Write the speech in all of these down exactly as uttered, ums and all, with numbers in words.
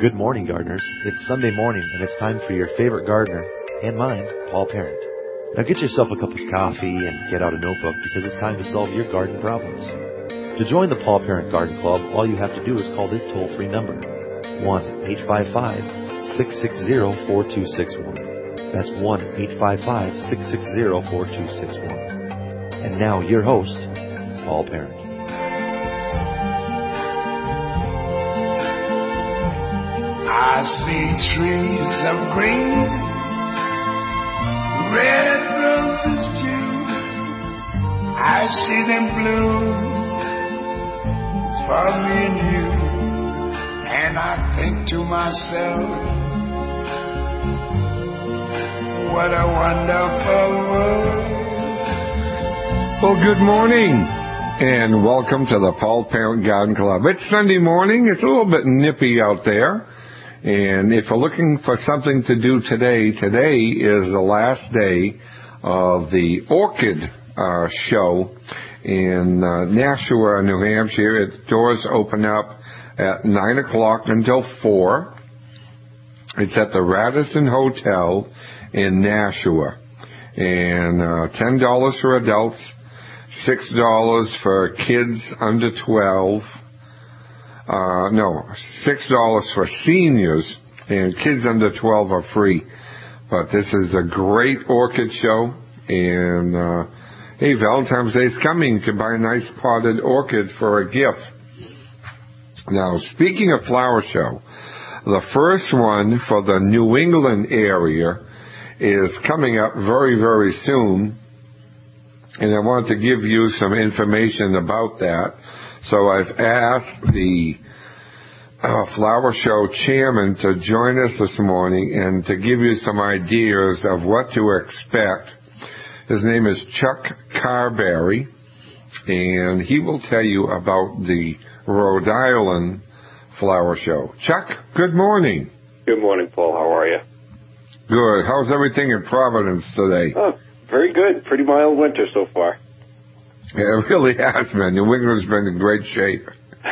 Good morning, gardeners. It's Sunday morning, and it's time for your favorite gardener, and mine, Paul Parent. Now get yourself a cup of coffee and get out a notebook because it's time to solve your garden problems. To join the Paul Parent Garden Club, all you have to do is call this toll-free number, one eight five five, six six zero, four two six one. That's one eight five five, six six zero, four two six one. And now, your host, Paul Parent. I see trees of green, red roses too. I see them bloom for me and you. And I think to myself, what a wonderful world. Well, good morning, and welcome to the Paul Parent Garden Club. It's Sunday morning. It's a little bit nippy out there. And if you're looking for something to do today, today is the last day of the Orchid uh, Show in uh, Nashua, New Hampshire. Its doors open up at nine o'clock until four. It's at the Radisson Hotel in Nashua. And uh, ten dollars for adults, six dollars for kids under twelve. Uh, no, six dollars for seniors, and kids under twelve are free. But this is a great orchid show, and uh, hey, Valentine's Day is coming. You can buy a nice potted orchid for a gift. Now, speaking of flower show, the first one for the New England area is coming up very, very soon, and I want to give you some information about that. So I've asked the uh, flower show chairman to join us this morning and to give you some ideas of what to expect. His name is Chuck Carberry, and he will tell you about the Rhode Island flower show. Chuck, good morning. Good morning, Paul. How are you? Good. How's everything in Providence today? Oh, very good. Pretty mild winter so far. Yeah, it really has been. New England's been in great shape.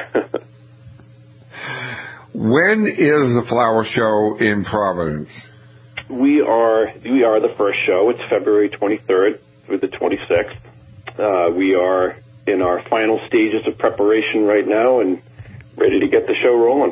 When is the flower show in Providence? We are we are the first show. It's February twenty-third through the twenty-sixth. Uh, we are in our final stages of preparation right now and ready to get the show rolling.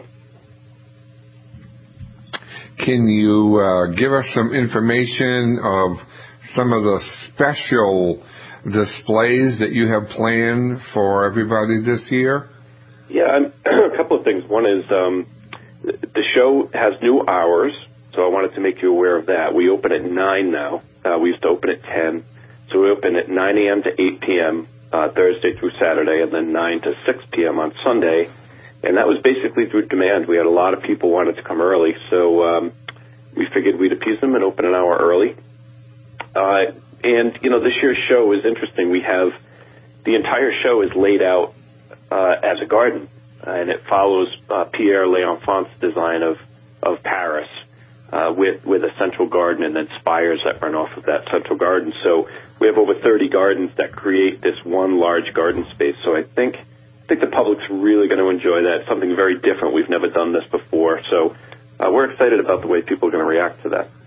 Can you uh, give us some information of some of the special displays that you have planned for everybody this year? Yeah, a couple of things. One is um, the show has new hours, so I wanted to make you aware of that. We open at nine now. Uh, we used to open at ten. So we open at nine a.m. to eight p.m. Uh, Thursday through Saturday, and then nine to six p.m. on Sunday. And that was basically through demand. We had a lot of people wanted to come early, so um, we figured we'd appease them and open an hour early. Uh, and, you know, this year's show is interesting. We have the entire show is laid out uh, as a garden, uh, and it follows uh, Pierre L'Enfant's design of, of Paris uh, with, with a central garden and then spires that run off of that central garden. So we have over thirty gardens that create this one large garden space. So I think I think the public's really going to enjoy that. Something very different. We've never done this before. So uh, we're excited about the way people are going to react to that.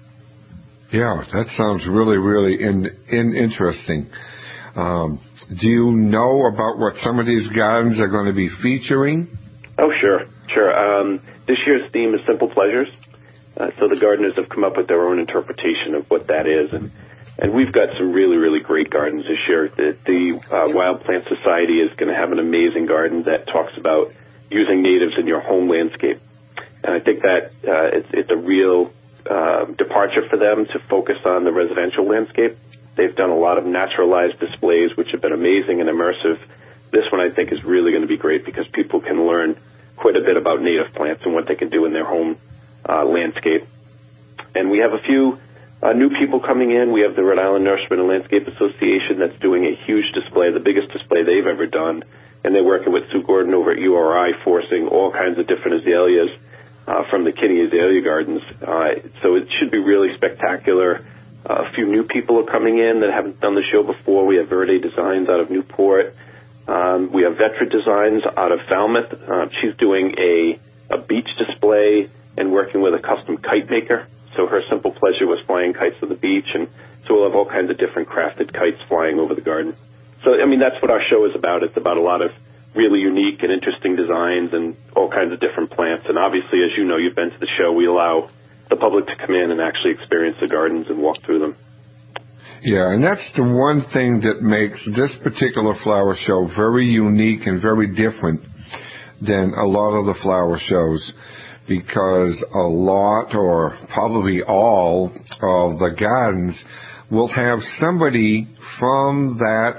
Yeah, that sounds really, really in, in interesting. Um, do you know about what some of these gardens are going to be featuring? Oh, sure, sure. Um, this year's theme is Simple Pleasures. Uh, so the gardeners have come up with their own interpretation of what that is. And, and we've got some really, really great gardens this year. The, the uh, Wild Plant Society is going to have an amazing garden that talks about using natives in your home landscape. And I think that uh, it's, it's a real uh, departure for them to focus on the residential landscape. They've done a lot of naturalized displays, which have been amazing and immersive. This one, I think, is really going to be great because people can learn quite a bit about native plants and what they can do in their home uh, landscape. And we have a few uh, new people coming in. We have the Rhode Island Nursery and Landscape Association that's doing a huge display, the biggest display they've ever done. And they're working with Sue Gordon over at U R I, forcing all kinds of different azaleas uh, from the Kinney Azalea Gardens. Uh, so it should be really spectacular. Uh, a few new people are coming in that haven't done the show before. We have Verde Designs out of Newport. Um, we have Vetra Designs out of Falmouth. Uh, she's doing a, a beach display and working with a custom kite maker. So her simple pleasure was flying kites to the beach, and so we'll have all kinds of different crafted kites flying over the garden. So, I mean, that's what our show is about. It's about a lot of really unique and interesting designs and all kinds of different plants. And obviously, as you know, you've been to the show, we allow the public to come in and actually experience the gardens and walk through them. Yeah, and that's the one thing that makes this particular flower show very unique and very different than a lot of the flower shows, because a lot, or probably all, of the gardens will have somebody from that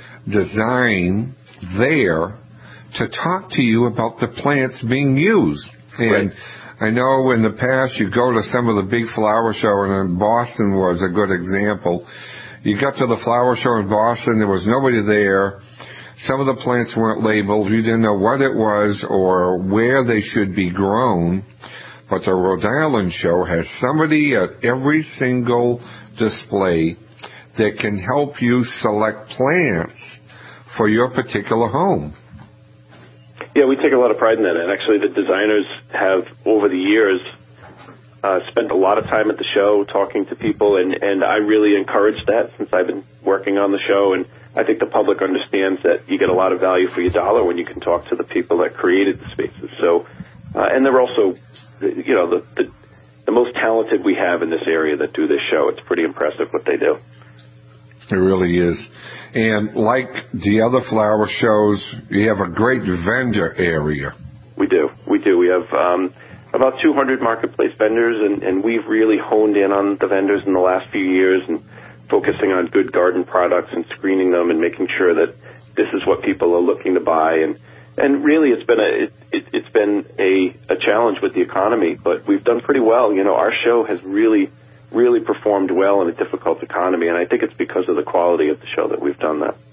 design there to talk to you about the plants being used. And right. I know in the past you go to some of the big flower show, and Boston was a good example. You got to the flower show in Boston, there was nobody there. Some of the plants weren't labeled. You didn't know what it was or where they should be grown. But the Rhode Island show has somebody at every single display that can help you select plants for your particular home. Yeah, we take a lot of pride in that. And actually, the designers have, over the years, uh, spent a lot of time at the show talking to people. And, and I really encourage that since I've been working on the show. And I think the public understands that you get a lot of value for your dollar when you can talk to the people that created the spaces. So, uh, and they're also, you know, the, the the most talented we have in this area that do this show. It's pretty impressive what they do. It really is. And like the other flower shows, you have a great vendor area. We do. We do. We have um, about two hundred marketplace vendors, and, and we've really honed in on the vendors in the last few years and focusing on good garden products and screening them and making sure that this is what people are looking to buy. And, and really, it's been a it, it, it's been a, a challenge with the economy, but we've done pretty well. You know, our show has really, really performed well in a difficult economy, and I think it's because of the quality of the show that we've done that.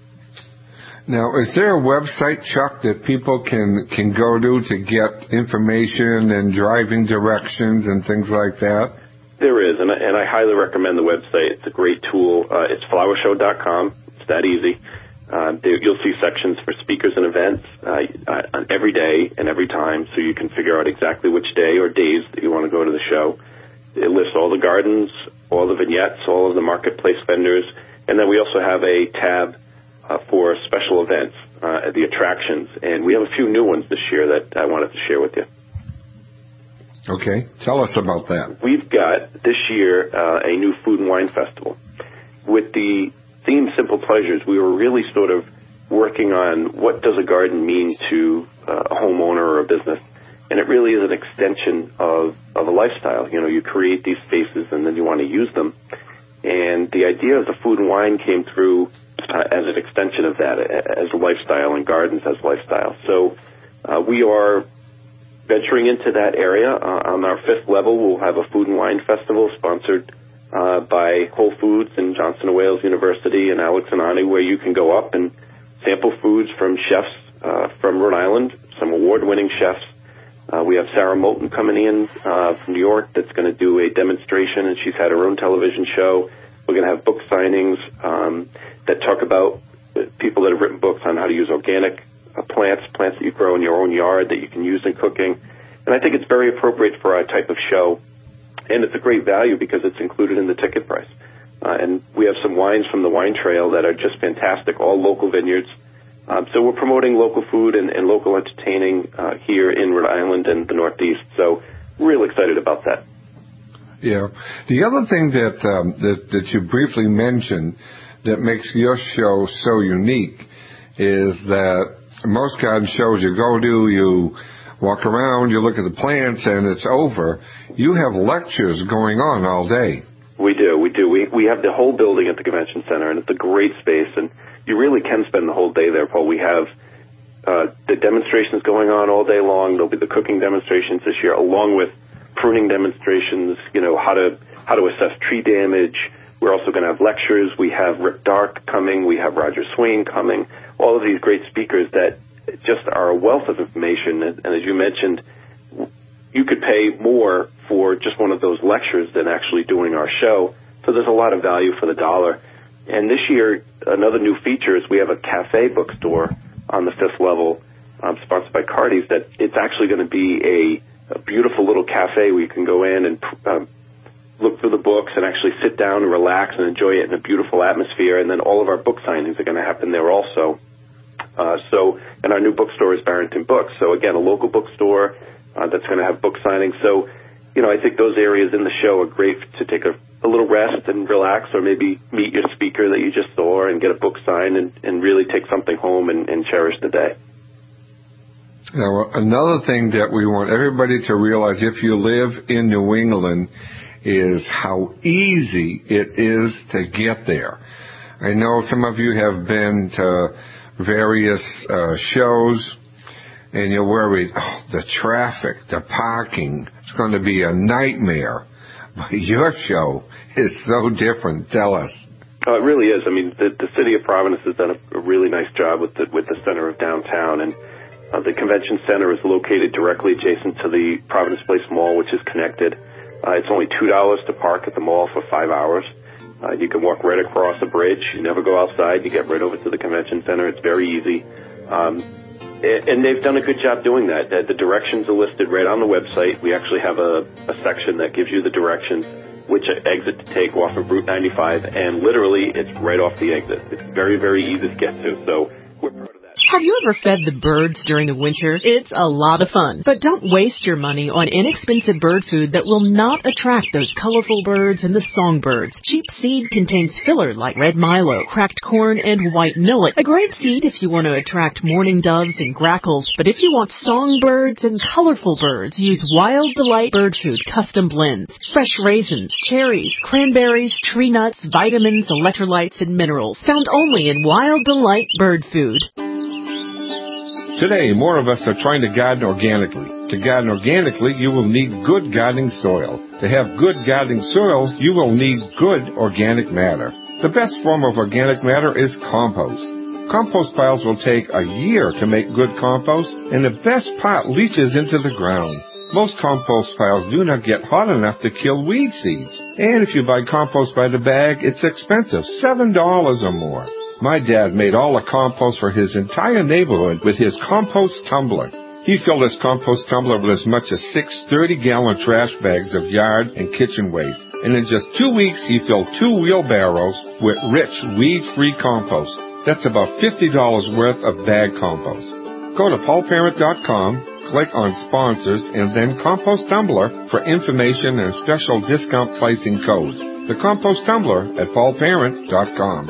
Now, is there a website, Chuck, that people can, can go to to get information and driving directions and things like that? There is, and I, and I highly recommend the website. It's a great tool. Uh, it's flower show dot com. It's that easy. Uh, there, you'll see sections for speakers and events uh, on every day and every time, so you can figure out exactly which day or days that you want to go to the show. It lists all the gardens, all the vignettes, all of the marketplace vendors, and then we also have a tab uh, for special events, uh, the attractions, and we have a few new ones this year that I wanted to share with you. Okay, tell us about that. We've got this year uh, a new food and wine festival. With the theme Simple Pleasures, we were really sort of working on what does a garden mean to uh, a homeowner or a business. And it really is an extension of, of a lifestyle. You know, you create these spaces and then you want to use them. And the idea of the food and wine came through uh, as an extension of that, as a lifestyle, and gardens as lifestyle. So uh, we are venturing into that area. Uh, on our fifth level, we'll have a food and wine festival sponsored uh, by Whole Foods and Johnson and Wales University and Alex and Ani, where you can go up and sample foods from chefs uh, from Rhode Island, some award-winning chefs. Uh, we have Sarah Moulton coming in uh, from New York that's going to do a demonstration, and she's had her own television show. We're going to have book signings um, that talk about people that have written books on how to use organic uh, plants, plants that you grow in your own yard that you can use in cooking. And I think it's very appropriate for our type of show, and it's a great value because it's included in the ticket price. Uh, and we have some wines from the Wine Trail that are just fantastic, all local vineyards. Um, so we're promoting local food and, and local entertaining uh, here in Rhode Island and the Northeast. So real excited about that. Yeah. The other thing that, um, that that you briefly mentioned that makes your show so unique is that most garden shows you go to, you walk around, you look at the plants, and it's over. You have lectures going on all day. We do. We do. We we have the whole building at the convention center, and it's a great space, and you really can spend the whole day there, Paul. We have uh, the demonstrations going on all day long. There'll be the cooking demonstrations this year, along with pruning demonstrations, you know, how to how to assess tree damage. We're also going to have lectures. We have Rick Dark coming. We have Roger Swain coming. All of these great speakers that just are a wealth of information. And, and as you mentioned, you could pay more for just one of those lectures than actually doing our show. So there's a lot of value for the dollar. And this year, another new feature is we have a cafe bookstore on the fifth level um, sponsored by Cardi's, that it's actually going to be a, a beautiful little cafe where you can go in and um, look through the books and actually sit down and relax and enjoy it in a beautiful atmosphere. And then all of our book signings are going to happen there also. Uh, so, and our new bookstore is Barrington Books. So again, a local bookstore uh, that's going to have book signings. So, you know, I think those areas in the show are great to take a, a little rest and relax, or maybe meet your speaker that you just saw and get a book signed and, and really take something home and, and cherish the day. Now, another thing that we want everybody to realize if you live in New England is how easy it is to get there. I know some of you have been to various uh, shows, and you're worried, oh, the traffic, the parking, it's going to be a nightmare. But your show is so different. Tell us. Oh, it really is. I mean, the, the city of Providence has done a, a really nice job with the, with the center of downtown, and uh, the convention center is located directly adjacent to the Providence Place Mall, which is connected. Uh, it's only two dollars to park at the mall for five hours. Uh, you can walk right across a bridge. You never go outside. You get right over to the convention center. It's very easy. Um, and they've done a good job doing that. The directions are listed right on the website. We actually have a, a section that gives you the directions, which exit to take off of Route ninety-five, and literally it's right off the exit. It's very, very easy to get to, so we're proud of that. Have you ever fed the birds during the winter? It's a lot of fun. But don't waste your money on inexpensive bird food that will not attract those colorful birds and the songbirds. Cheap seed contains filler like red milo, cracked corn, and white millet. A great seed if you want to attract mourning doves and grackles. But if you want songbirds and colorful birds, use Wild Delight Bird Food Custom Blends. Fresh raisins, cherries, cranberries, tree nuts, vitamins, electrolytes, and minerals. Found only in Wild Delight Bird Food. Today, more of us are trying to garden organically. To garden organically, you will need good gardening soil. To have good gardening soil, you will need good organic matter. The best form of organic matter is compost. Compost piles will take a year to make good compost, and the best part leaches into the ground. Most compost piles do not get hot enough to kill weed seeds. And if you buy compost by the bag, it's expensive, seven dollars or more. My dad made all the compost for his entire neighborhood with his compost tumbler. He filled his compost tumbler with as much as six thirty-gallon trash bags of yard and kitchen waste. And in just two weeks, he filled two wheelbarrows with rich, weed-free compost. That's about fifty dollars worth of bag compost. Go to paul parent dot com, click on Sponsors, and then Compost Tumbler for information and special discount pricing code. The Compost Tumbler at paul parent dot com.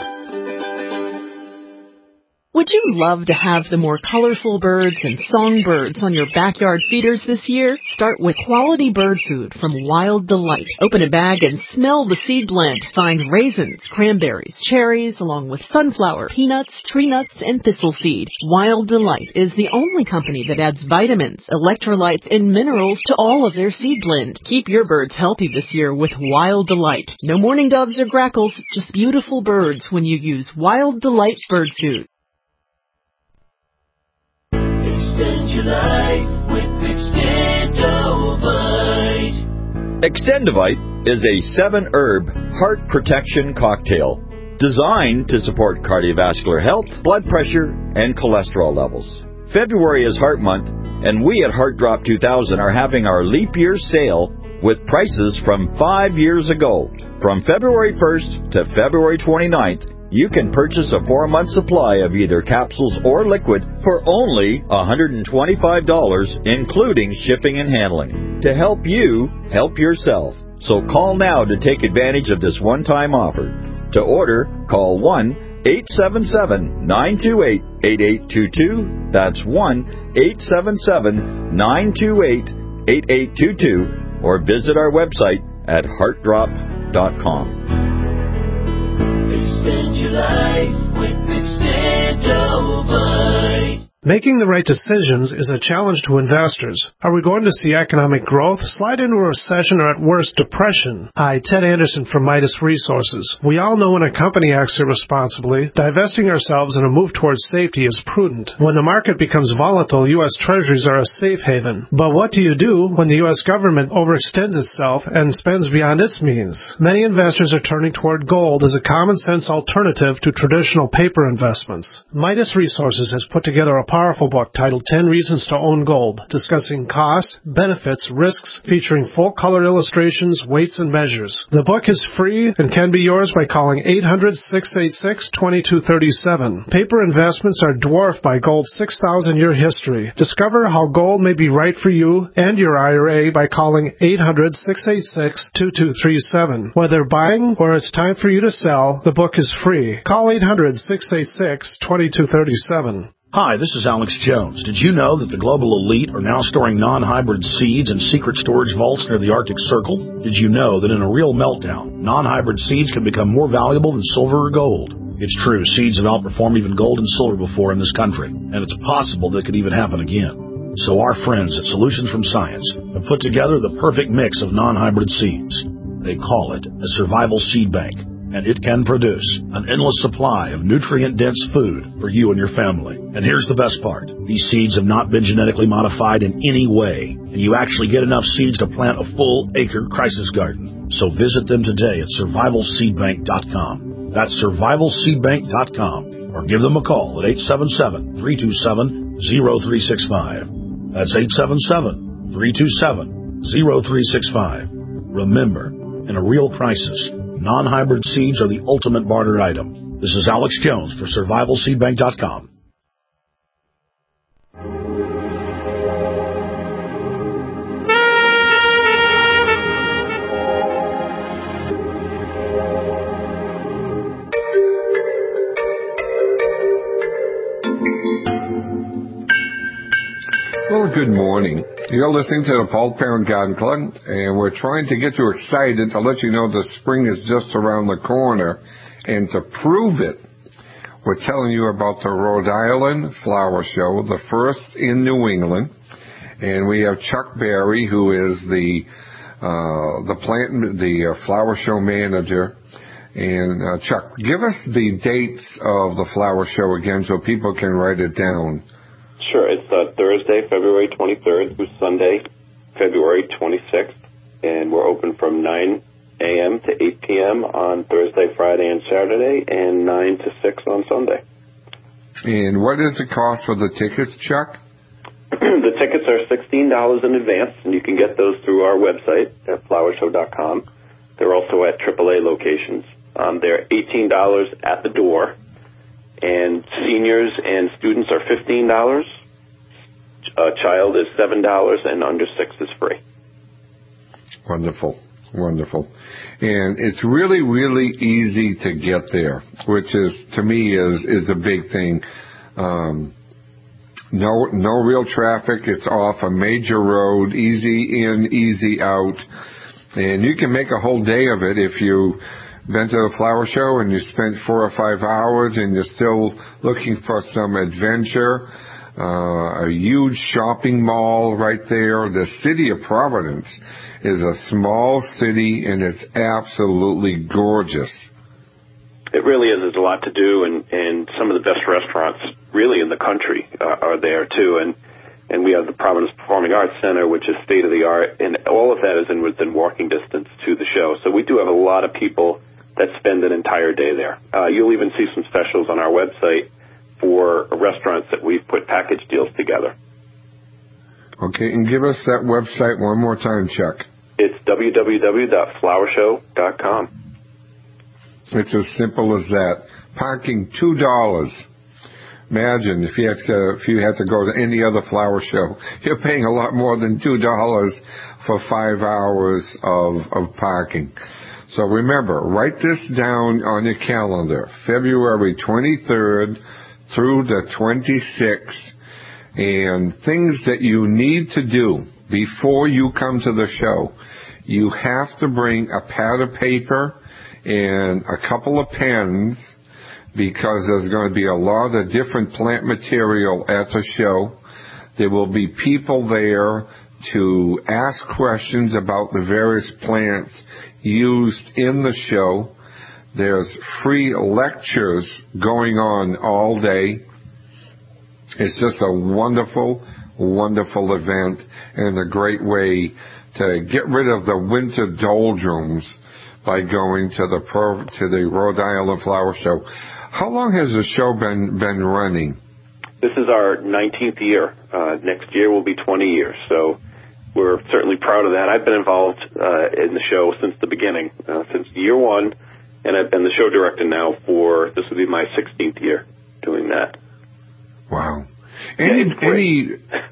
Would you love to have the more colorful birds and songbirds on your backyard feeders this year? Start with quality bird food from Wild Delight. Open a bag and smell the seed blend. Find raisins, cranberries, cherries, along with sunflower, peanuts, tree nuts, and thistle seed. Wild Delight is the only company that adds vitamins, electrolytes, and minerals to all of their seed blend. Keep your birds healthy this year with Wild Delight. No mourning doves or grackles, just beautiful birds when you use Wild Delight bird food. Extend your life with Extendovite. Extendovite is a seven-herb heart protection cocktail designed to support cardiovascular health, blood pressure, and cholesterol levels. February is Heart Month, and we at Heart Drop two thousand are having our leap year sale with prices from five years ago. From February first to February twenty-ninth, you can purchase a four-month supply of either capsules or liquid for only one hundred twenty-five dollars, including shipping and handling, to help you help yourself. So call now to take advantage of this one-time offer. To order, call one eight seven seven, nine two eight, eight eight two two. That's one eight seven seven, nine two eight, eight eight two two, or visit our website at heart drop dot com. Extend your life with Extendovite. Making the right decisions is a challenge to investors. Are we going to see economic growth, slide into a recession, or at worst, depression? Hi, Ted Anderson from Midas Resources. We all know when a company acts irresponsibly, divesting ourselves in a move towards safety is prudent. When the market becomes volatile, U S Treasuries are a safe haven. But what do you do when the U S government overextends itself and spends beyond its means? Many investors are turning toward gold as a common-sense alternative to traditional paper investments. Midas Resources has put together a powerful book titled ten Reasons to Own Gold, discussing costs, benefits, risks, featuring full-color illustrations, weights, and measures. The book is free and can be yours by calling eight hundred, six eight six, two two three seven. Paper investments are dwarfed by gold's six thousand year history. Discover how gold may be right for you and your I R A by calling eight hundred, six eight six, two two three seven. Whether buying or it's time for you to sell, the book is free. Call eight hundred, six eight six, two two three seven. Hi, this is Alex Jones. Did you know that the global elite are now storing non-hybrid seeds in secret storage vaults near the Arctic Circle? Did you know that in a real meltdown, non-hybrid seeds can become more valuable than silver or gold? It's true, seeds have outperformed even gold and silver before in this country, and it's possible that could even happen again. So our friends at Solutions from Science have put together the perfect mix of non-hybrid seeds. They call it a survival seed bank, and it can produce an endless supply of nutrient-dense food for you and your family. And here's the best part. These seeds have not been genetically modified in any way, and you actually get enough seeds to plant a full-acre crisis garden. So visit them today at survival seed bank dot com. That's survival seed bank dot com, or give them a call at eight seven seven, three two seven, zero three six five. That's eight seven seven, three two seven, zero three six five. Remember, in a real crisis, non-hybrid seeds are the ultimate barter item. This is Alex Jones for survival seed bank dot com. Well, good morning. You're listening to the Paul Parent Garden Club, and we're trying to get you excited to let you know the spring is just around the corner. And to prove it, we're telling you about the Rhode Island Flower Show, the first in New England. And we have Chuck Berry, who is the uh, the plant, the uh, flower show manager. And uh, Chuck, give us the dates of the flower show again so people can write it down. Sure. It's uh, Thursday, February twenty-third through Sunday, February twenty-sixth, and we're open from nine a.m. to eight p.m. on Thursday, Friday, and Saturday, and nine to six on Sunday. And what is the cost for the tickets, Chuck? The tickets are sixteen dollars in advance, and you can get those through our website at flower show dot com. They're also at triple A locations. Um, they're eighteen dollars at the door, and seniors and students are fifteen dollars. A child is seven dollars, and under six is free. Wonderful, wonderful. And it's really, really easy to get there, which is, to me, is is a big thing. Um, no, no real traffic. It's off a major road, easy in, easy out. And you can make a whole day of it if you been to the flower show and you spent four or five hours and you're still looking for some adventure. Uh, a huge shopping mall right there. The city of Providence is a small city, and it's absolutely gorgeous. It really is. There's a lot to do, and, and some of the best restaurants really in the country uh, are there, too. And, and we have the Providence Performing Arts Center, which is state-of-the-art, and all of that is in within walking distance to the show. So we do have a lot of people that spend an entire day there. Uh, you'll even see some specials on our website for restaurants that we've put package deals together. Okay, and give us that website one more time, Chuck. It's w w w dot flower show dot com. It's as simple as that. Parking two dollars. Imagine if you had to if you had to go to any other flower show, you're paying a lot more than two dollars for five hours of of parking. So remember, write this down on your calendar. February twenty-third through the twenty-sixth, and things that you need to do before you come to the show. You have to bring a pad of paper and a couple of pens, because there's going to be a lot of different plant material at the show. There will be people there to ask questions about the various plants used in the show. There's free lectures going on all day. It's just a wonderful, wonderful event, and a great way to get rid of the winter doldrums by going to the to the Rhode Island Flower Show. How long has the show been been running? this is our nineteenth year. Uh, next year will be twenty years. So we're certainly proud of that. I've been involved uh, in the show since the beginning, uh, since year one, and I've been the show director now for, this will be my sixteenth year doing that. Wow. Any, yeah, any,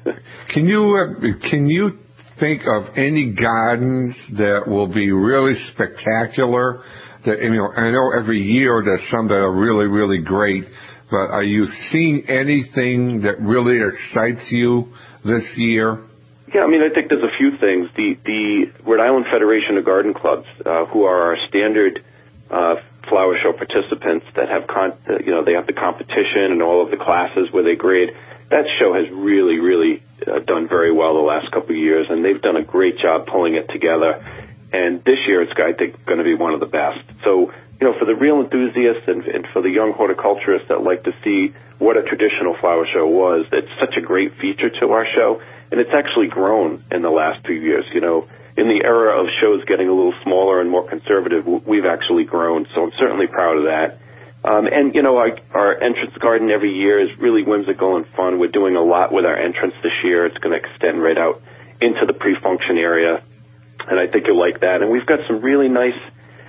can you, uh, can you think of any gardens that will be really spectacular? That, you know, I know every year there's some that are really, really great, but are you seeing anything that really excites you this year? Yeah, I mean, I think there's a few things. The the Rhode Island Federation of Garden Clubs, uh, who are our standard uh, flower show participants that have, con- uh, you know, they have the competition and all of the classes where they grade. That show has really, really uh, done very well the last couple of years, and they've done a great job pulling it together. And this year, it's, I think, going to be one of the best. So, you know, for the real enthusiasts and, and for the young horticulturists that like to see what a traditional flower show was, it's such a great feature to our show. And it's actually grown in the last few years. You know, in the era of shows getting a little smaller and more conservative, we've actually grown. So I'm certainly proud of that. Um, and, you know, our, our entrance garden every year is really whimsical and fun. We're doing a lot with our entrance this year. It's going to extend right out into the pre-function area. And I think you'll like that. And we've got some really nice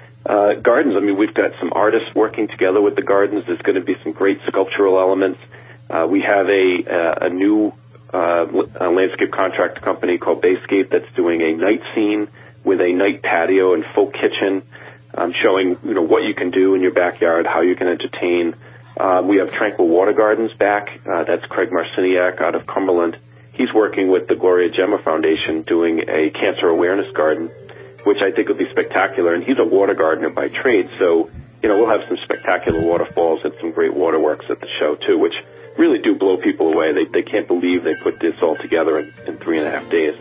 uh, gardens. I mean, we've got some artists working together with the gardens. There's going to be some great sculptural elements. Uh, we have a, a, a new uh, a landscape contract company called Bayscape that's doing a night scene with a night patio and full kitchen, um, showing, you know, what you can do in your backyard, how you can entertain. Uh, we have Tranquil Water Gardens back. Uh, that's Craig Marciniak out of Cumberland. He's working with the Gloria Gemma Foundation doing a cancer awareness garden, which I think will be spectacular. And he's a water gardener by trade, so, you know, we'll have some spectacular waterfalls and some great waterworks at the show, too, which really do blow people away. They they can't believe they put this all together in, in three and a half days.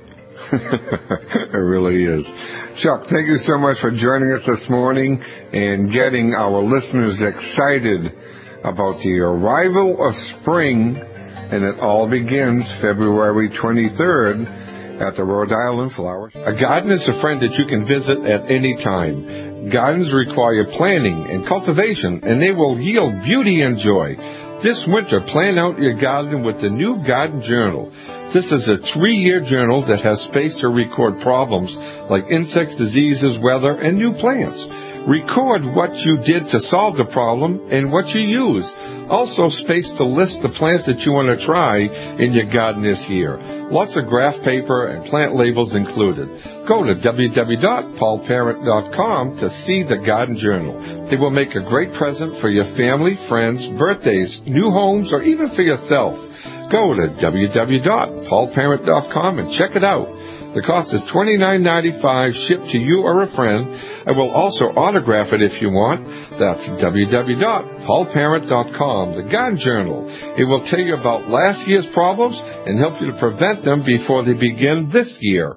It really is. Chuck, thank you so much for joining us this morning and getting our listeners excited about the arrival of spring. And it all begins February twenty-third at the Rhode Island Flower Show. A garden is a friend that you can visit at any time. Gardens require planning and cultivation, and they will yield beauty and joy. This winter, plan out your garden with the new Garden Journal. This is a three-year journal that has space to record problems like insects, diseases, weather, and new plants. Record what you did to solve the problem and what you used. Also space to list the plants that you want to try in your garden this year. Lots of graph paper and plant labels included. Go to w w w dot paul parent dot com to see the Garden Journal. It will make a great present for your family, friends, birthdays, new homes, or even for yourself. Go to w w w dot paul parent dot com and check it out. The cost is twenty-nine ninety-five, shipped to you or a friend. I will also autograph it if you want. That's w w w dot paul parent dot com, the Garden Journal. It will tell you about last year's problems and help you to prevent them before they begin this year.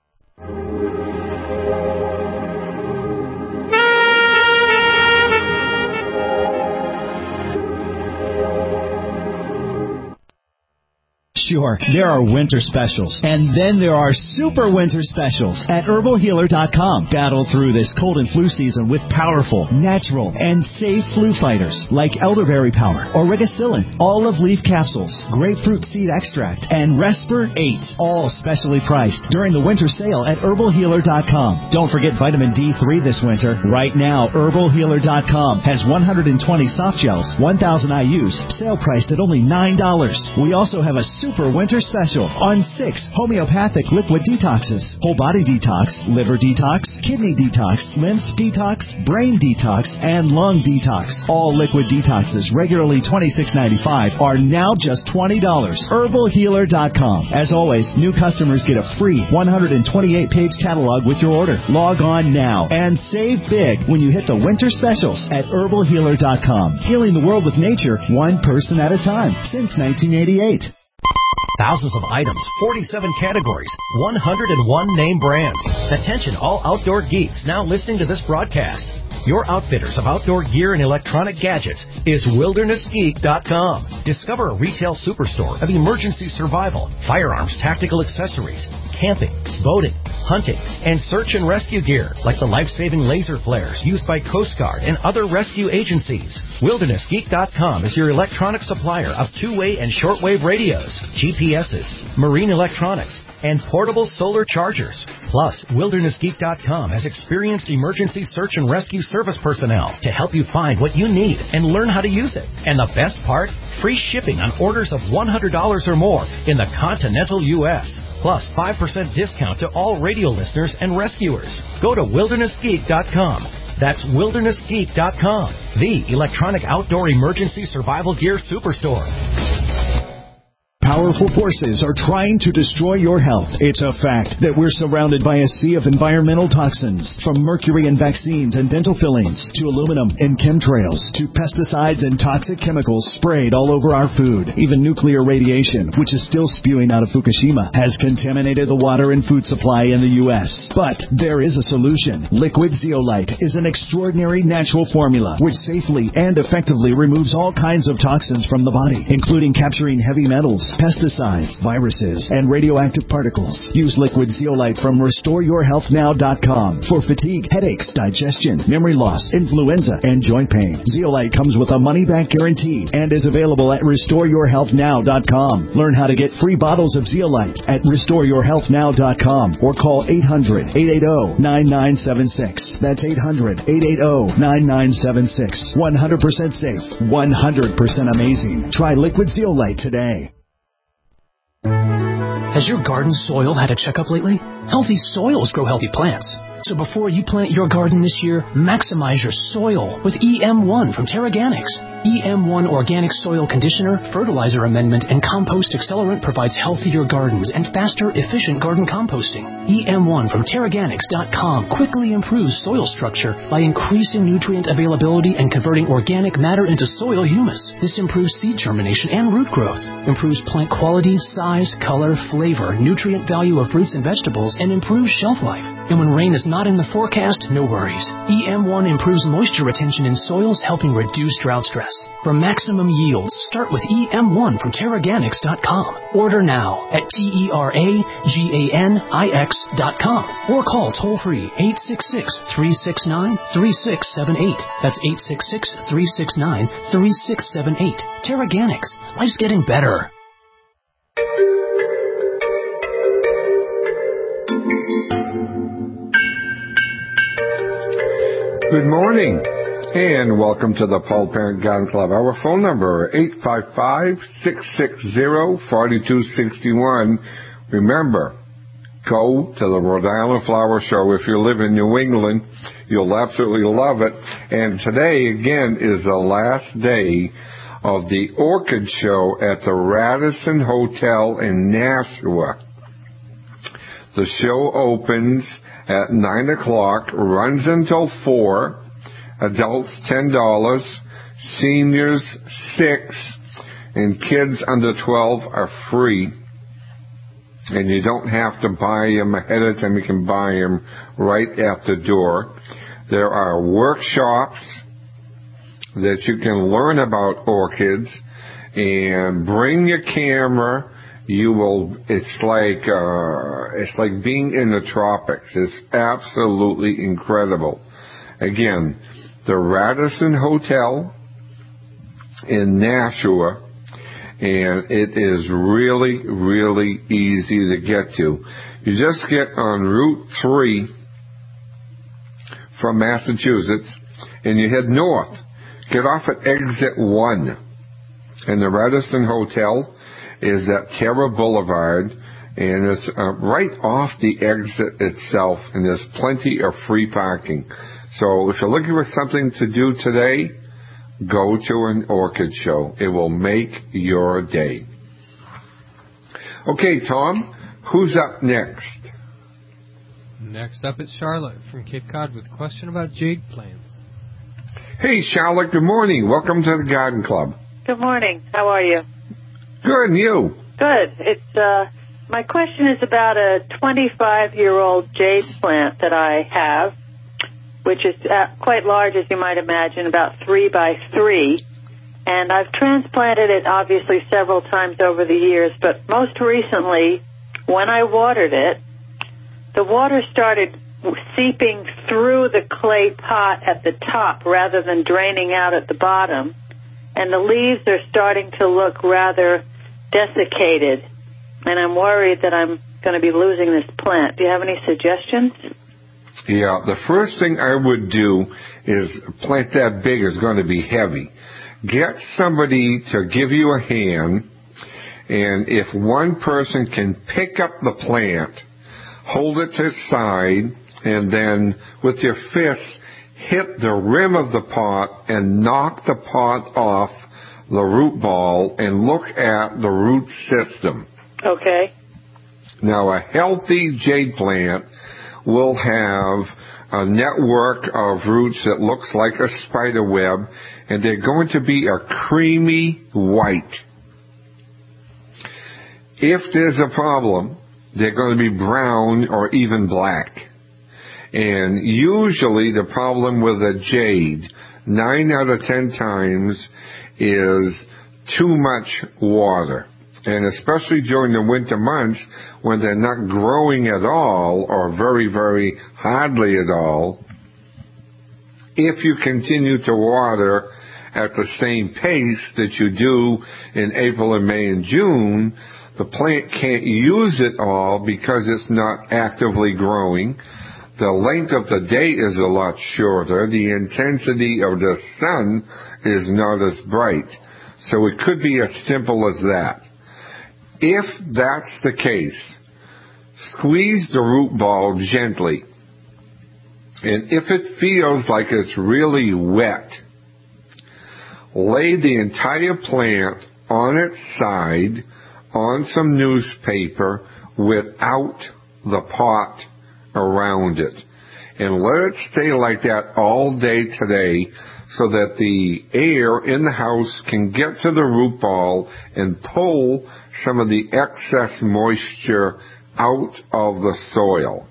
Sure, there are winter specials, and then there are super winter specials at herbal healer dot com. Battle through this cold and flu season with powerful, natural, and safe flu fighters like elderberry power, origicillin, olive leaf capsules, grapefruit seed extract, and Resper eight, all specially priced during the winter sale at herbal healer dot com. Don't forget vitamin D three this winter. Right now, herbal healer dot com has one hundred twenty soft gels, one thousand I U's, sale priced at only nine dollars. We also have a super winter special on six homeopathic liquid detoxes: whole body detox, liver detox, kidney detox, lymph detox, brain detox, and lung detox. All liquid detoxes, regularly twenty-six ninety-five, are now just twenty dollars. herbal healer dot com. As always, new customers get a free one hundred twenty-eight page catalog with your order. Log on now and save big when you hit the winter specials at herbal healer dot com. Healing the world with nature, one person at a time, since nineteen eighty-eight. Thousands of items, forty-seven categories, one hundred one name brands. Attention all outdoor geeks now listening to this broadcast. Your outfitters of outdoor gear and electronic gadgets is wilderness geek dot com. Discover a retail superstore of emergency survival, firearms, tactical accessories, camping, boating, hunting, and search and rescue gear like the life-saving laser flares used by Coast Guard and other rescue agencies. wilderness geek dot com is your electronic supplier of two-way and shortwave radios, G P S's, marine electronics, and portable solar chargers. Plus, wilderness geek dot com has experienced emergency search and rescue service personnel to help you find what you need and learn how to use it. And the best part? Free shipping on orders of one hundred dollars or more in the continental U S Plus, five percent discount to all radio listeners and rescuers. Go to wilderness geek dot com. That's wilderness geek dot com, the electronic outdoor emergency survival gear superstore. Powerful forces are trying to destroy your health. It's a fact that we're surrounded by a sea of environmental toxins, from mercury in vaccines and dental fillings, to aluminum in chemtrails, to pesticides and toxic chemicals sprayed all over our food. Even nuclear radiation, which is still spewing out of Fukushima, has contaminated the water and food supply in the U S But there is a solution. Liquid Zeolite is an extraordinary natural formula which safely and effectively removes all kinds of toxins from the body, including capturing heavy metals, pesticides, viruses, and radioactive particles. Use Liquid Zeolite from restore your health now dot com for fatigue, headaches, digestion, memory loss, influenza, and joint pain. Zeolite comes with a money-back guarantee and is available at restore your health now dot com. Learn how to get free bottles of Zeolite at restore your health now dot com or call eight hundred, eight eight zero, nine nine seven six. That's eight hundred, eight eight zero, nine nine seven six. one hundred percent safe, one hundred percent amazing. Try Liquid Zeolite today. Has your garden soil had a checkup lately? Healthy soils grow healthy plants. So before you plant your garden this year, maximize your soil with E M one from Terraganics. E M one Organic Soil Conditioner, Fertilizer Amendment, and Compost Accelerant provides healthier gardens and faster, efficient garden composting. E M one from Terraganics dot com quickly improves soil structure by increasing nutrient availability and converting organic matter into soil humus. This improves seed germination and root growth, improves plant quality, size, color, flavor, nutrient value of fruits and vegetables, and improves shelf life. And when rain is not in the forecast, no worries. E M one improves moisture retention in soils, helping reduce drought stress. For maximum yields, start with E M one from Terraganics dot com. Order now at T E R A G A N I X dot com or call toll-free eight six six, three six nine, three six seven eight. That's eight six six, three six nine, three six seven eight. Terraganics. Life's getting better. Good morning, and welcome to the Paul Parent Garden Club. Our phone number, eight five five, six six zero, four two six one. Remember, go to the Rhode Island Flower Show. If you live in New England, you'll absolutely love it. And today, again, is the last day of the Orchid Show at the Radisson Hotel in Nashua. The show opens at nine o'clock, runs until four, adults ten dollars, seniors six, and kids under twelve are free. And you don't have to buy them ahead of time, you can buy them right at the door. There are workshops that you can learn about orchids, and bring your camera. You will, it's like, uh, it's like being in the tropics. It's absolutely incredible. Again, the Radisson Hotel in Nashua, and it is really, really easy to get to. You just get on Route three from Massachusetts, and you head north. Get off at exit one, and the Radisson Hotel is at Terra Boulevard, and it's uh, right off the exit itself, and there's plenty of free parking. So if you're looking for something to do today, go to an orchid show. It will make your day. Okay, Tom, who's up next? Next up is Charlotte from Cape Cod with a question about jade plants. Hey, Charlotte, good morning. Welcome to the Garden Club. Good morning. How are you? Good, and you? Good. It's uh, my question is about a twenty-five-year-old jade plant that I have, which is uh, quite large, as you might imagine, about three by three. And I've transplanted it, obviously, several times over the years, but most recently, when I watered it, the water started seeping through the clay pot at the top rather than draining out at the bottom, and the leaves are starting to look rather desiccated, and I'm worried that I'm going to be losing this plant. Do you have any suggestions? Yeah, the first thing I would do is a plant that big is going to be heavy. Get somebody to give you a hand, and if one person can pick up the plant, hold it to the side, and then with your fist hit the rim of the pot and knock the pot off the root ball and look at the root system. Okay. Now, a healthy jade plant will have a network of roots that looks like a spider web, and they're going to be a creamy white. If there's a problem, they're going to be brown or even black. And usually the problem with a jade, nine out of ten times, is too much water. And especially during the winter months when they're not growing at all or very, very hardly at all, if you continue to water at the same pace that you do in April and May and June, the plant can't use it all because it's not actively growing. The length of the day is a lot shorter. The intensity of the sun is not as bright. So it could be as simple as that. If that's the case, squeeze the root ball gently. And if it feels like it's really wet, lay the entire plant on its side on some newspaper without the pot around it. And let it stay like that all day today so that the air in the house can get to the root ball and pull some of the excess moisture out of the soil.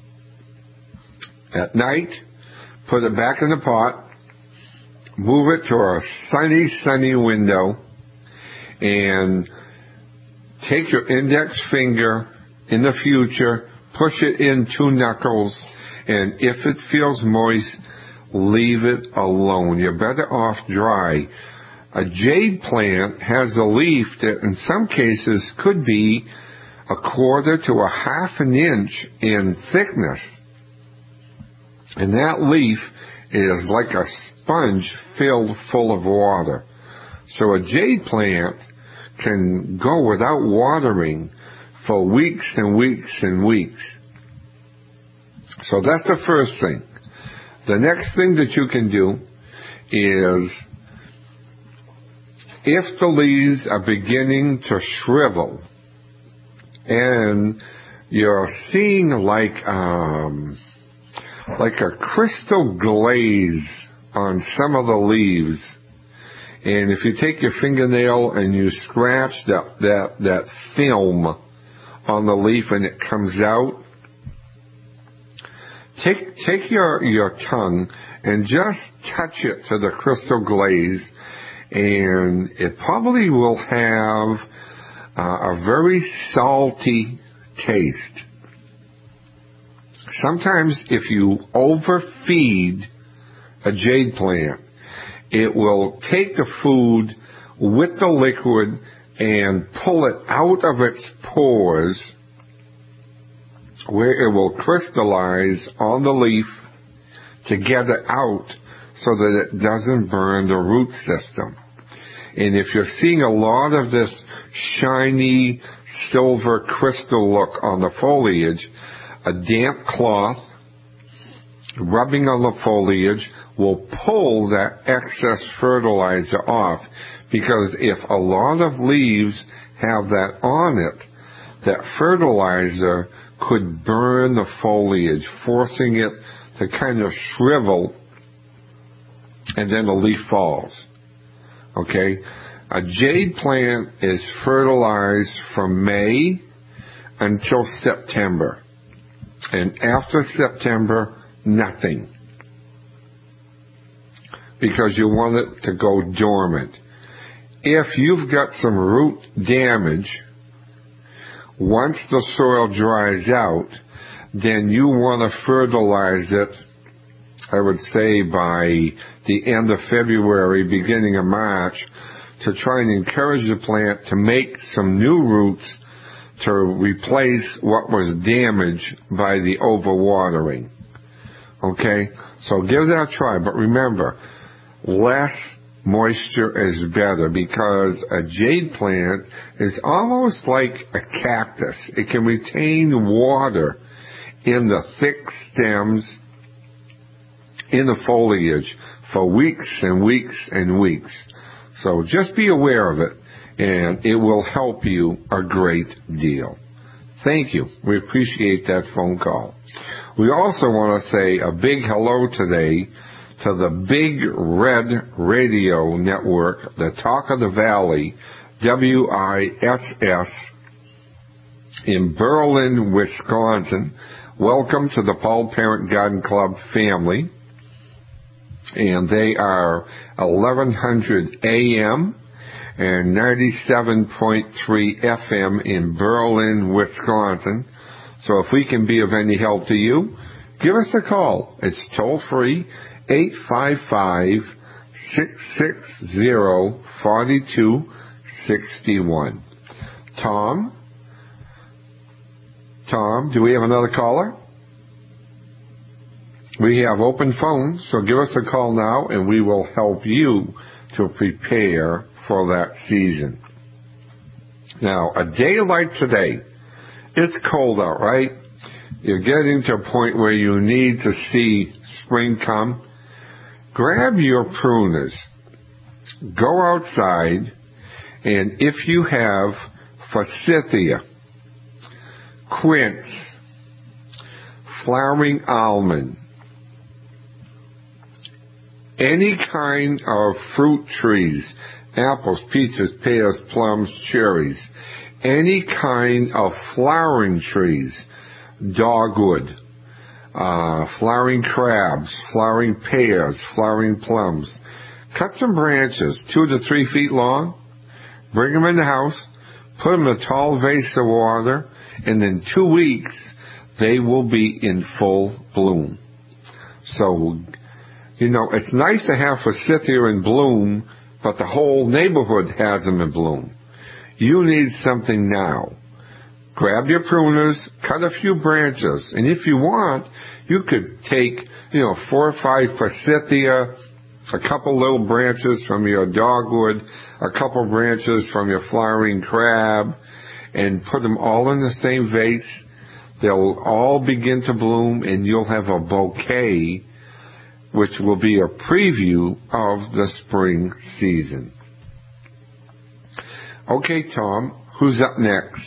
At night, put it back in the pot, move it to a sunny, sunny window, and take your index finger in the future, push it in two knuckles, and if it feels moist, leave it alone. You're better off dry. A jade plant has a leaf that in some cases could be a quarter to a half an inch in thickness. And that leaf is like a sponge filled full of water. So a jade plant can go without watering for weeks and weeks and weeks. So that's the first thing. The next thing that you can do is, if the leaves are beginning to shrivel and you're seeing like um, like a crystal glaze on some of the leaves, and if you take your fingernail and you scratch that that, that film on the leaf and it comes out, take take your, your tongue and just touch it to the crystal glaze, and it probably will have uh, a very salty taste. Sometimes if you overfeed a jade plant, it will take the food with the liquid and pull it out of its pores, where it will crystallize on the leaf to get it out so that it doesn't burn the root system. And if you're seeing a lot of this shiny silver crystal look on the foliage, a damp cloth rubbing on the foliage will pull that excess fertilizer off, because if a lot of leaves have that on it, that fertilizer could burn the foliage, forcing it to kind of shrivel, and then the leaf falls. Okay? A jade plant is fertilized from May until September. And after September, nothing. because you want it to go dormant. If you've got some root damage, once the soil dries out, then you want to fertilize it, I would say by the end of February, beginning of March, to try and encourage the plant to make some new roots to replace what was damaged by the overwatering. Okay? So give that a try. But remember, less moisture is better, because a jade plant is almost like a cactus. It can retain water in the thick stems, in the foliage, for weeks and weeks and weeks. So just be aware of it, and it will help you a great deal. Thank you. We appreciate that phone call. We also want to say a big hello today to the Big Red Radio Network, the Talk of the Valley, W I S S, in Berlin, Wisconsin. Welcome to the Paul Parent Garden Club family. And they are eleven hundred A M and ninety-seven point three F M in Berlin, Wisconsin. So if we can be of any help to you, give us a call. It's toll free, eight five five, six six zero, four two six one. Tom? Tom, do we have another caller? We have open phones, so give us a call now and we will help you to prepare for that season. Now, a day like today, it's cold out, right? You're getting to a point where you need to see spring come. Grab your pruners, go outside, and if you have forsythia, quince, flowering almond, any kind of fruit trees, apples, peaches, pears, plums, cherries, any kind of flowering trees, dogwood, uh, flowering crabs, flowering pears, flowering plums. Cut some branches, two to three feet long, bring them in the house, put them in a tall vase of water, and in two weeks, they will be in full bloom. So, you know, it's nice to have forsythia in bloom, but the whole neighborhood has them in bloom. You need something now. Grab your pruners, cut a few branches, and if you want, you could take, you know, four or five forsythia, a couple little branches from your dogwood, a couple branches from your flowering crab, and put them all in the same vase. They'll all begin to bloom, and you'll have a bouquet, which will be a preview of the spring season. Okay, Tom, who's up next?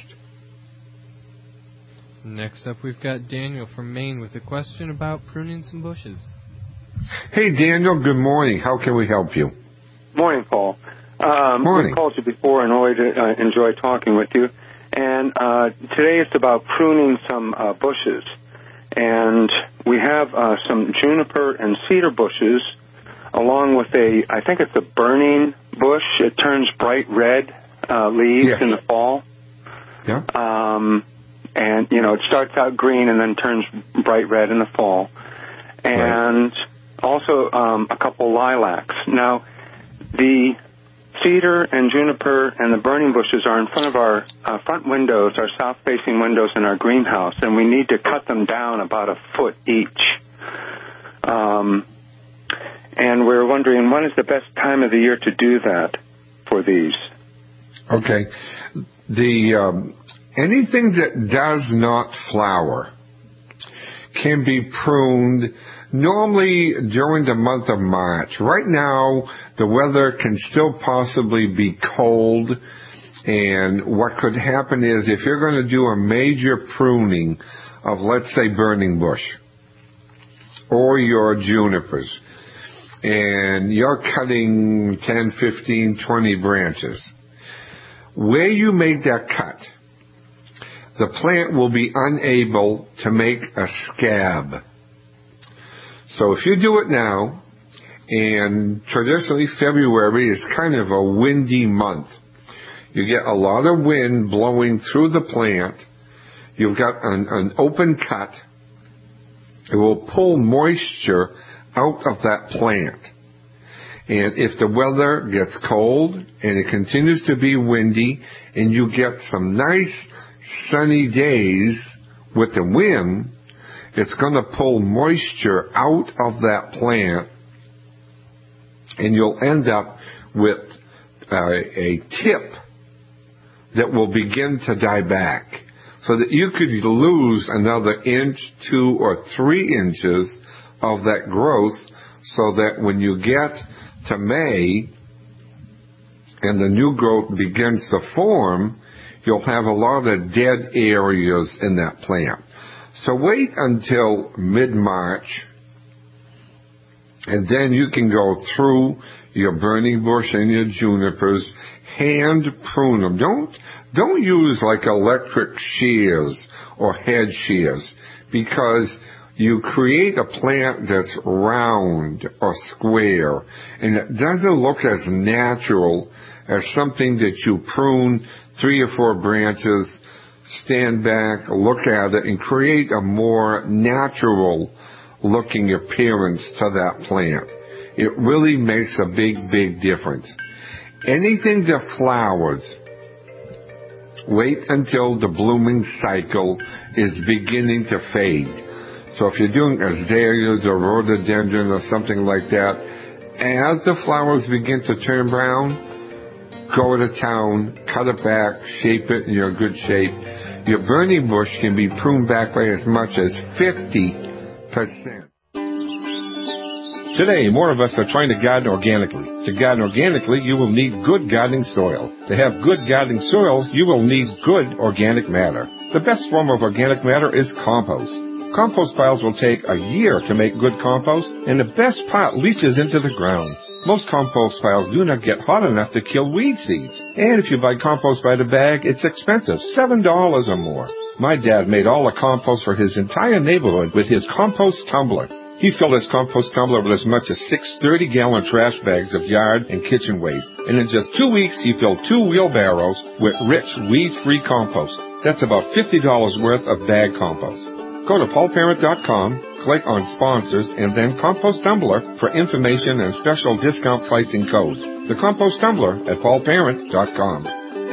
Next up, we've got Daniel from Maine with a question about pruning some bushes. Hey, Daniel, good morning. How can we help you? Morning, Paul. Um, morning. We've called you before and always uh, enjoy talking with you. And uh, today it's about pruning some uh, bushes. And we have uh, some juniper and cedar bushes, along with a, I think it's a burning bush. It turns bright red uh, leaves yes. in the fall. Yeah. Um, and, you know, it starts out green and then turns bright red in the fall. And right. also um, a couple lilacs. Now, the cedar and juniper and the burning bushes are in front of our uh, front windows, our south-facing windows in our greenhouse, and we need to cut them down about a foot each. Um, and we're wondering, when is the best time of the year to do that for these? Okay. The um, anything that does not flower can be pruned normally during the month of March. Right now, the weather can still possibly be cold, and what could happen is if you're going to do a major pruning of, let's say, burning bush or your junipers, and you're cutting ten, fifteen, twenty branches, where you make that cut, the plant will be unable to make a scab. So if you do it now, And traditionally, February is kind of a windy month. You get a lot of wind blowing through the plant. You've got an, an open cut. It will pull moisture out of that plant. And if the weather gets cold and it continues to be windy and you get some nice sunny days with the wind, it's going to pull moisture out of that plant, and you'll end up with uh, a tip that will begin to die back, so that you could lose another inch, two, or three inches of that growth, so that when you get to May and the new growth begins to form, you'll have a lot of dead areas in that plant. So wait until mid-March, and then you can go through your burning bush and your junipers, hand prune them. Don't, don't use like electric shears or head shears, because you create a plant that's round or square, and it doesn't look as natural as something that you prune three or four branches, stand back, look at it, and create a more natural looking appearance to that plant. It really makes a big, big difference. Anything that flowers, wait until the blooming cycle is beginning to fade. So if you're doing azaleas or rhododendron or something like that, as the flowers begin to turn brown, go to town, cut it back, shape it, and you're in good shape. Your burning bush can be pruned back by as much as fifty percent. Today, more of us are trying to garden organically. To garden organically, you will need good gardening soil. To have good gardening soil, you will need good organic matter. The best form of organic matter is compost. Compost piles will take a year to make good compost, and the best part leaches into the ground. Most compost piles do not get hot enough to kill weed seeds. And if you buy compost by the bag, it's expensive, seven dollars or more. My dad made all the compost for his entire neighborhood with his compost tumbler. He filled his compost tumbler with as much as six thirty-gallon trash bags of yard and kitchen waste. And in just two weeks, he filled two wheelbarrows with rich, weed-free compost. That's about fifty dollars worth of bag compost. Go to paul parent dot com, click on Sponsors, and then Compost Tumbler for information and special discount pricing code. The Compost Tumbler at paul parent dot com.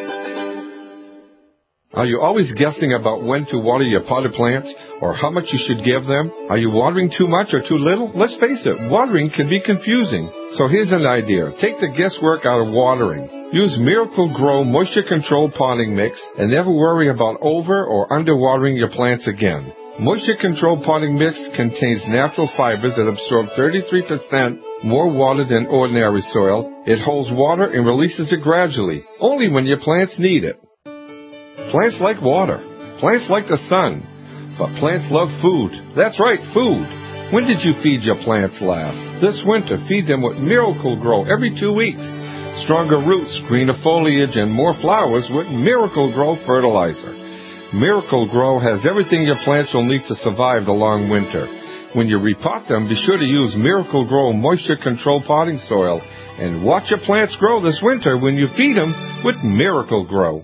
Are you always guessing about when to water your potted plants or how much you should give them? Are you watering too much or too little? Let's face it, watering can be confusing. So here's an idea. Take the guesswork out of watering. Use Miracle-Gro Moisture Control Potting Mix and never worry about over or underwatering your plants again. Moisture Control Potting Mix contains natural fibers that absorb thirty-three percent more water than ordinary soil. It holds water and releases it gradually, only when your plants need it. Plants like water. Plants like the sun. But plants love food. That's right, food. When did you feed your plants last? This winter, feed them with Miracle-Gro every two weeks. Stronger roots, greener foliage, and more flowers with Miracle-Gro fertilizer. Miracle-Gro has everything your plants will need to survive the long winter. When you repot them, be sure to use Miracle-Gro Moisture Control Potting Soil. And watch your plants grow this winter when you feed them with Miracle-Gro.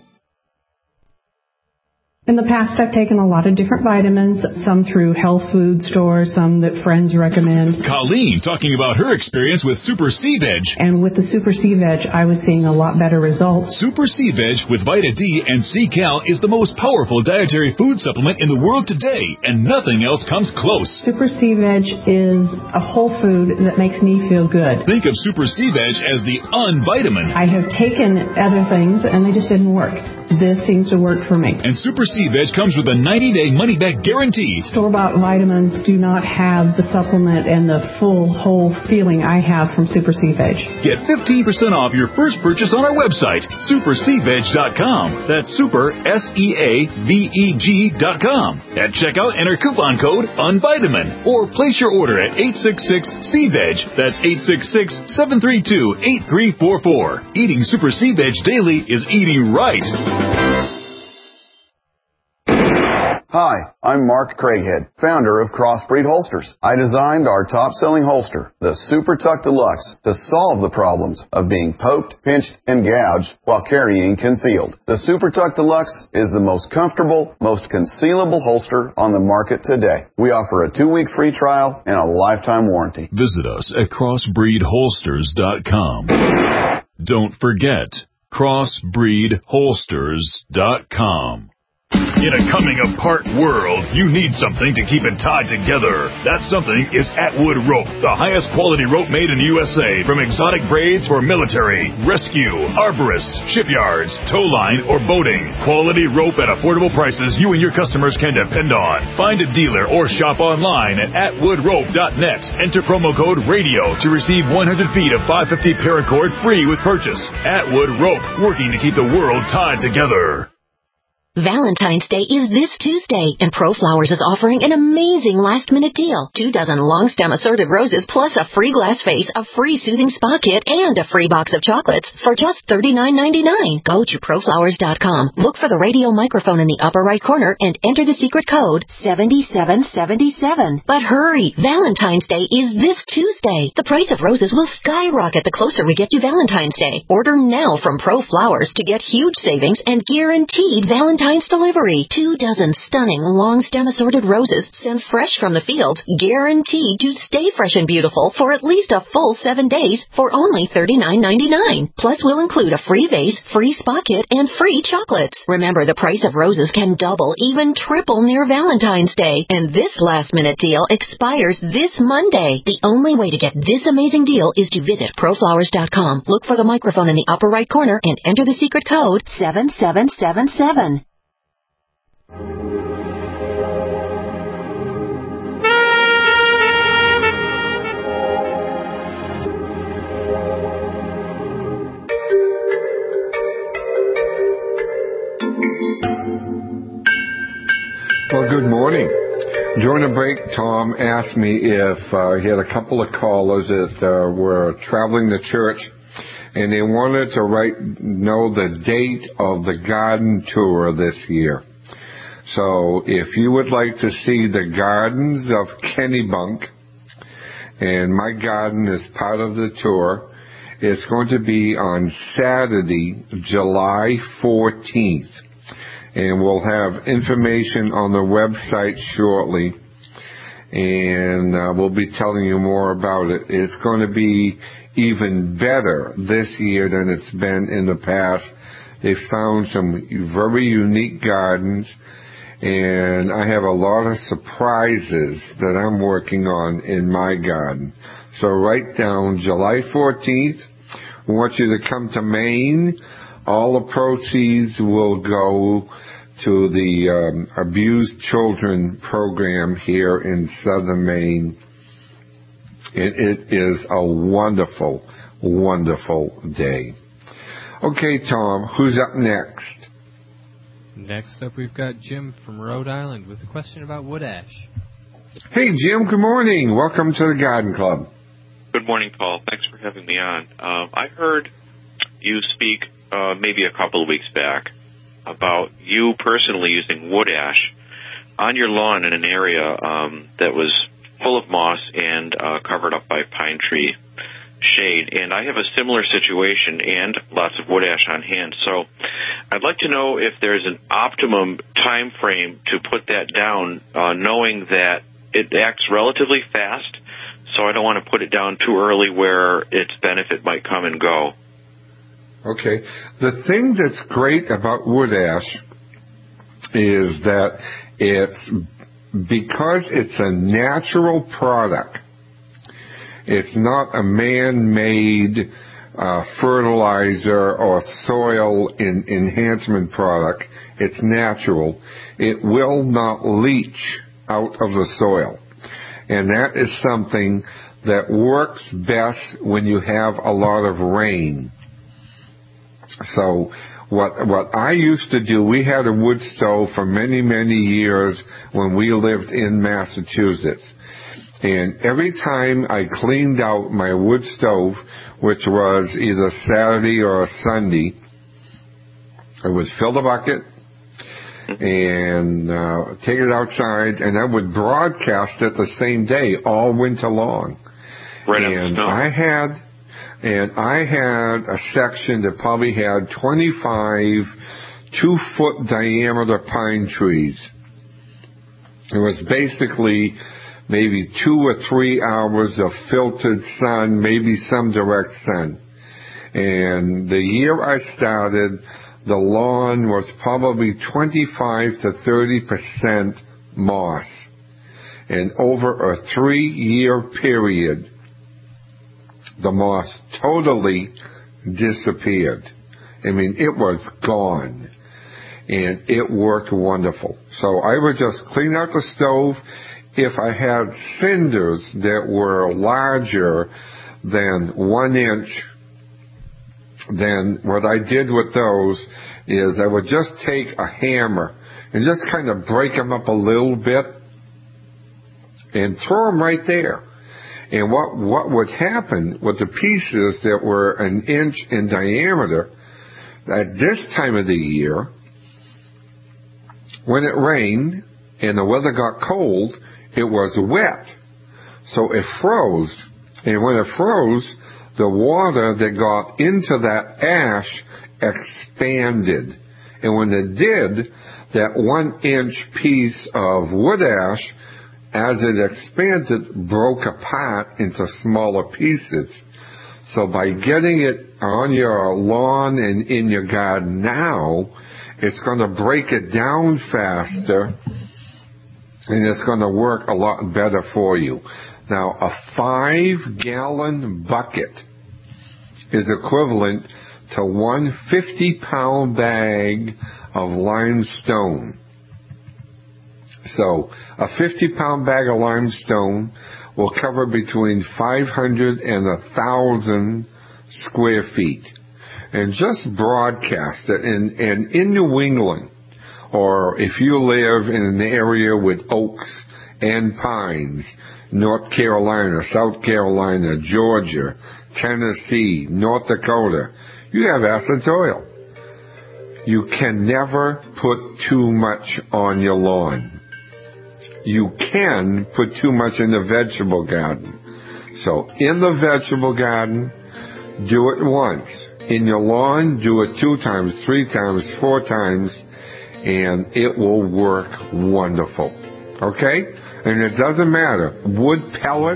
In the past, I've taken a lot of different vitamins, some through health food stores, some that friends recommend. Colleen talking about her experience with Super C-Veg. And with the Super C-Veg, I was seeing a lot better results. Super C-Veg with Vita D and C-Cal is the most powerful dietary food supplement in the world today, and nothing else comes close. Super C-Veg is a whole food that makes me feel good. Think of Super C-Veg as the unvitamin. I have taken other things, and they just didn't work. This seems to work for me. And Super C-Veg comes with a ninety-day money-back guarantee. Store-bought vitamins do not have the supplement and the full, whole feeling I have from Super C-Veg. Get fifteen percent off your first purchase on our website, super c veg dot com. That's super, S E A V E G dot com. At checkout, enter coupon code UNVITAMIN. Or place your order at eight six six C veg. That's eight six six, seven three two, eight three four four. Eating Super C-Veg daily is eating right. Hi, I'm Mark Craighead, founder of Crossbreed Holsters. I designed our top-selling holster, the Super Tuck Deluxe, to solve the problems of being poked, pinched, and gouged while carrying concealed. The Super Tuck Deluxe is the most comfortable, most concealable holster on the market today. We offer a two-week free trial and a lifetime warranty. Visit us at crossbreed holsters dot com. Don't forget, crossbreed holsters dot com. In a coming-apart world, you need something to keep it tied together. That something is Atwood Rope, the highest quality rope made in the U S A. From exotic braids for military, rescue, arborists, shipyards, tow line, or boating. Quality rope at affordable prices you and your customers can depend on. Find a dealer or shop online at atwood rope dot net. Enter promo code RADIO to receive one hundred feet of five fifty paracord free with purchase. Atwood Rope, working to keep the world tied together. Valentine's Day is this Tuesday, and ProFlowers is offering an amazing last-minute deal. Two dozen long-stem assorted roses plus a free glass vase, a free soothing spa kit, and a free box of chocolates for just thirty-nine ninety-nine. Go to proflowers dot com, look for the radio microphone in the upper right corner, and enter the secret code seven seven seven seven. But hurry! Valentine's Day is this Tuesday. The price of roses will skyrocket the closer we get to Valentine's Day. Order now from ProFlowers to get huge savings and guaranteed Valentine's delivery. Two dozen stunning long stem assorted roses sent fresh from the fields, guaranteed to stay fresh and beautiful for at least a full seven days for only thirty-nine ninety-nine. Plus we'll include a free vase, free spa kit, and free chocolates. Remember, the price of roses can double, even triple near Valentine's Day. And this last minute deal expires this Monday. The only way to get this amazing deal is to visit proflowers dot com. Look for the microphone in the upper right corner and enter the secret code seven seven seven seven. Well, good morning. During the break, Tom asked me if uh, he had a couple of callers that uh, were traveling to church, and they wanted to write know the date of the garden tour this year. So if you would like to see the gardens of Kennebunk, and my garden is part of the tour, it's going to be on Saturday, July fourteenth. And we'll have information on the website shortly, and uh, we'll be telling you more about it. It's going to be even better this year than it's been in the past. They found some very unique gardens, and I have a lot of surprises that I'm working on in my garden. So write down July fourteenth. We want you to come to Maine. All the proceeds will go to the um, Abused Children program here in southern Maine. It, it is a wonderful, wonderful day. Okay, Tom, who's up next? Next up, we've got Jim from Rhode Island with a question about wood ash. Hey, Jim, good morning. Welcome to the Garden Club. Good morning, Paul. Thanks for having me on. Um, I heard you speak uh, maybe a couple of weeks back about you personally using wood ash on your lawn in an area um, that was full of moss and uh, covered up by pine tree shade. And I have a similar situation and lots of wood ash on hand. So I'd like to know if there's an optimum time frame to put that down, uh, knowing that it acts relatively fast. So I don't want to put it down too early where its benefit might come and go. Okay. The thing that's great about wood ash is that it's, because it's a natural product, it's not a man-made uh, fertilizer or soil in, enhancement product. It's natural. It will not leach out of the soil. And that is something that works best when you have a lot of rain. So what what I used to do, we had a wood stove for many, many years when we lived in Massachusetts. And every time I cleaned out my wood stove, which was either Saturday or a Sunday, I would fill the bucket, and uh, take it outside, and I would broadcast it the same day all winter long. Right. And I had, and I had a section that probably had twenty-five two-foot diameter pine trees. It was basically maybe two or three hours of filtered sun, maybe some direct sun. And the year I started, the lawn was probably twenty-five to thirty percent moss. And over a three-year period, the moss totally disappeared. I mean, it was gone. And it worked wonderful. So I would just clean out the stove. If I had cinders that were larger than one inch, then what I did with those is I would just take a hammer and just kind of break them up a little bit and throw them right there. And what, what would happen with the pieces that were an inch in diameter, at this time of the year, when it rained and the weather got cold, it was wet. So it froze. And when it froze, the water that got into that ash expanded. And when it did, that one inch piece of wood ash, as it expanded, broke apart into smaller pieces. So by getting it on your lawn and in your garden now, it's going to break it down faster, and it's going to work a lot better for you. Now, a five-gallon bucket is equivalent to one fifty-pound bag of limestone. So, a fifty-pound bag of limestone will cover between five hundred and one thousand square feet. And just broadcast it. And, and in New England, or if you live in an area with oaks and pines, North Carolina, South Carolina, Georgia, Tennessee, North Dakota, you have essence oil. You can never put too much on your lawn. You can put too much in the vegetable garden. So in the vegetable garden, do it once. In your lawn, do it two times, three times, four times, and it will work wonderful. Okay? And it doesn't matter. Wood pellet